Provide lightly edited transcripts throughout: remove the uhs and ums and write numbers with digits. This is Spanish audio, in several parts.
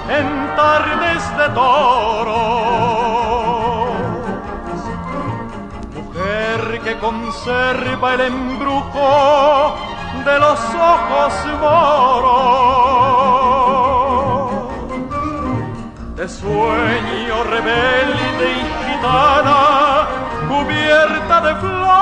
en tardes de toro. Mujer que conserva el embrujo de los ojos moros, de sueño rebelde y gitana, cubierta de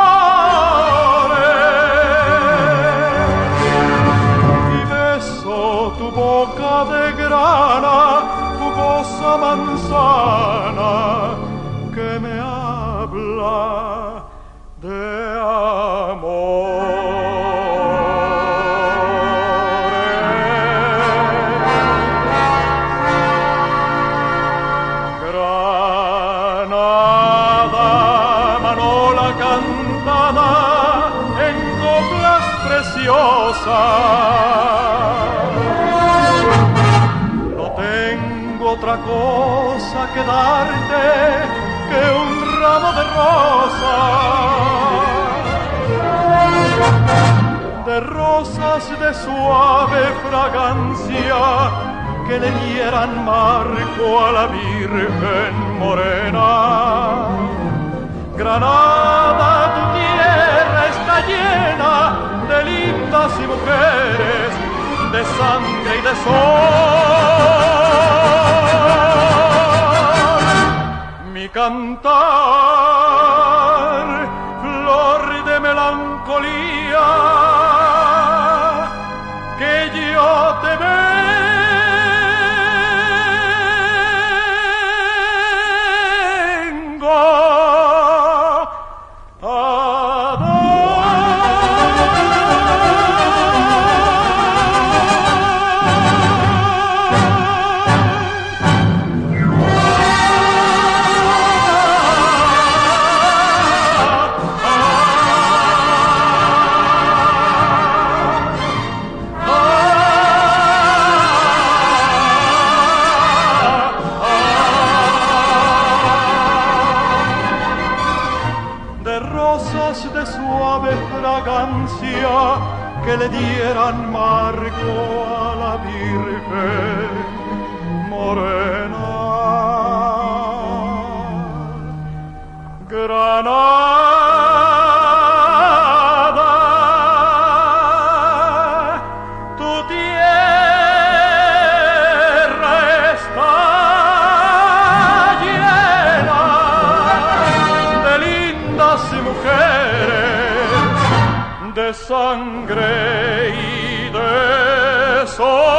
flores, y beso tu boca de grana, jugosa manzana, que me habla de amor. No tengo otra cosa que darte que un ramo de rosas de suave fragancia que le dieran marco a la Virgen morena. Granada, tu tierra está llena de lindas y mujeres, de sangre y de sol. Mi cantar, flor de melancolía, que yo te vengo a de suave fragancia que le dieran marco a la Virgen morena. Granada, tu tierra está llena de lindas y mujeres, de sangre y de sol.